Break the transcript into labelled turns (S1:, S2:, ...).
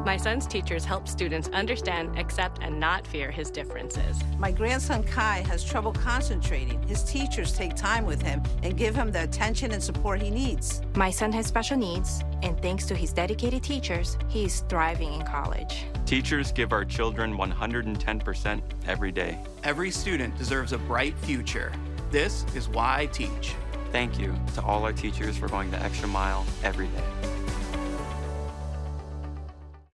S1: My son's teachers help students understand, accept, and not fear his differences.
S2: My grandson Kai has trouble concentrating. His teachers take time with him and give him the attention and support he needs.
S3: My son has special needs, and thanks to his dedicated teachers, he is thriving in college.
S4: Teachers give our children 110% every day.
S5: Every student deserves a bright future. This is why I teach.
S4: Thank you to all our teachers for going the extra mile every day.